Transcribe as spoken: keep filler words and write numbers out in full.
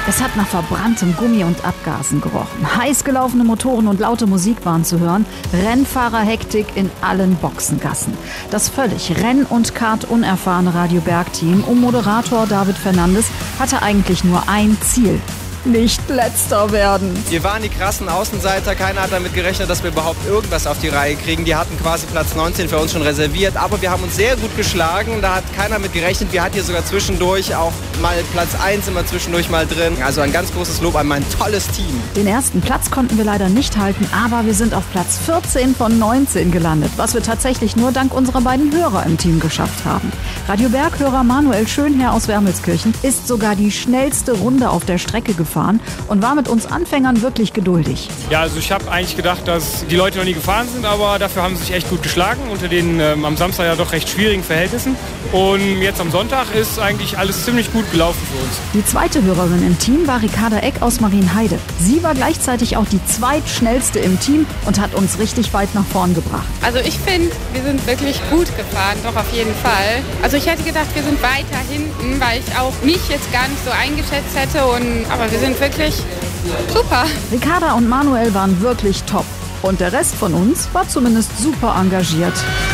Es hat nach verbranntem Gummi und Abgasen gerochen. Heiß gelaufene Motoren und laute Musik waren zu hören. Rennfahrerhektik in allen Boxengassen. Das völlig renn- und kart-unerfahrene Radio Berg-Team um Moderator David Fernandes hatte eigentlich nur ein Ziel: nicht letzter werden. Wir waren die krassen Außenseiter. Keiner hat damit gerechnet, dass wir überhaupt irgendwas auf die Reihe kriegen. Die hatten quasi Platz neunzehn für uns schon reserviert. Aber wir haben uns sehr gut geschlagen. Da hat keiner mit gerechnet. Wir hatten hier sogar zwischendurch auch mal Platz eins immer zwischendurch mal drin. Also ein ganz großes Lob an mein tolles Team. Den ersten Platz konnten wir leider nicht halten, aber wir sind auf Platz vierzehn von neunzehn gelandet, was wir tatsächlich nur dank unserer beiden Hörer im Team geschafft haben. Radio Berg-Hörer Manuel Schönherr aus Wermelskirchen ist sogar die schnellste Runde auf der Strecke gefahren und war mit uns Anfängern wirklich geduldig. Ja, also ich habe eigentlich gedacht, dass die Leute noch nie gefahren sind, aber dafür haben sie sich echt gut geschlagen unter den ähm, am Samstag ja doch recht schwierigen Verhältnissen. Und jetzt am Sonntag ist eigentlich alles ziemlich gut gelaufen für uns. Die zweite Hörerin im Team war Ricarda Eck aus Marienheide. Sie war gleichzeitig auch die zweitschnellste im Team und hat uns richtig weit nach vorn gebracht. Also ich finde, wir sind wirklich gut gefahren, doch auf jeden Fall. Also ich hätte gedacht, wir sind weiter hinten, weil ich auch mich jetzt gar nicht so eingeschätzt hätte. Und, aber wir sind wirklich super. Ricarda und Manuel waren wirklich top. Und der Rest von uns war zumindest super engagiert.